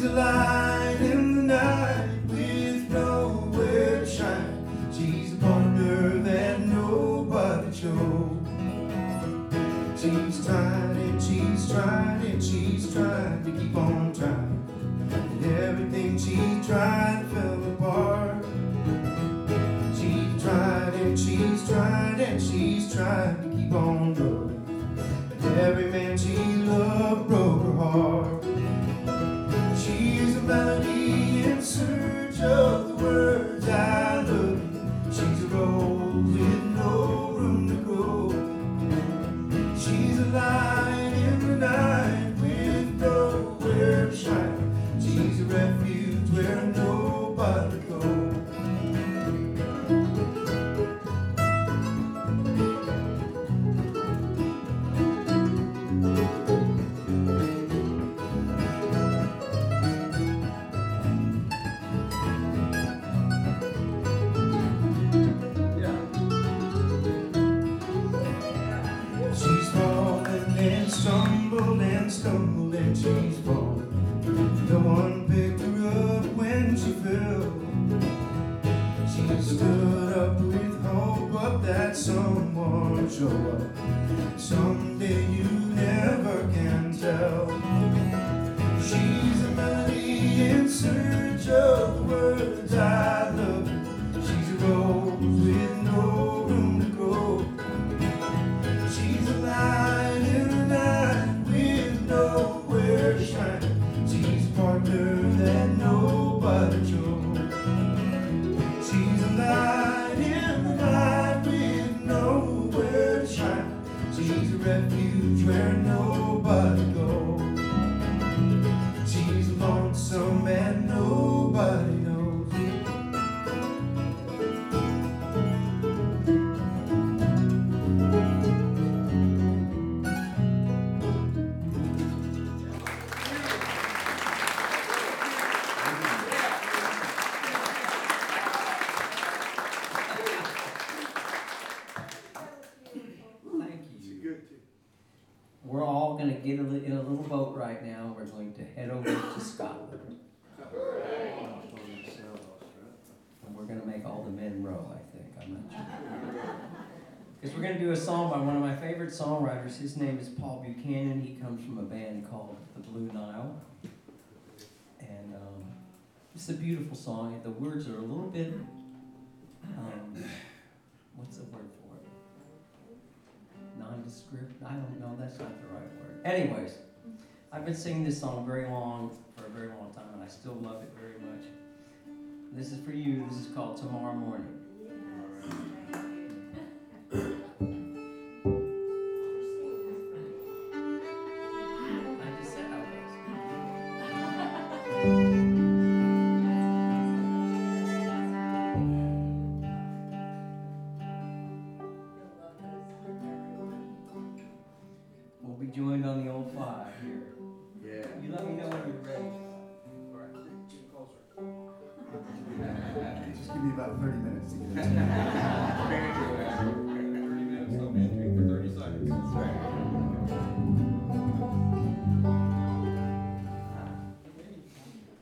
a light in the night with nowhere to shine. She's a partner that nobody chose. She's trying and she's trying and she's trying to keep on trying. And everything she tried fell apart. She's tried and she's tried and she's trying to keep on going. And every man she loved broke her heart. She's a melody in search of the words I love you. She's a rose with no room to grow. She's a light in the night with nowhere to shine. She's a refuge where nobody goes. She's fallen and stumbled and stumbled and she's fallen. No one picked her up when she fell. She stood up with hope up that someone will show up. Someday you never can tell. She's a melody in search of the words I love you. She's a rose with no room to grow. She's a light in the night with nowhere to shine. She's a partner that nobody chose. She's a light in the night with nowhere to shine. She's a refuge where nobody goes. She's lonesome and nobody knows. We're all going to get in a little boat right now. We're going to head over to Scotland. And we're going to make all the men row, I think. I'm not sure. Because we're going to do a song by one of my favorite songwriters. His name is Paul Buchanan. He comes from a band called the Blue Nile. And it's a beautiful song. The words are a little bit, what's the word for it? Nondescript? I don't know, that's not the right word. Anyways, I've been singing this song for a very long time, and I still love it very much. This is for you. This is called Tomorrow Morning. I just said I was. We'll be joined on the old five here. Yeah. You let me know when you're ready. All right, get closer. Just give me about 30 minutes to get into it.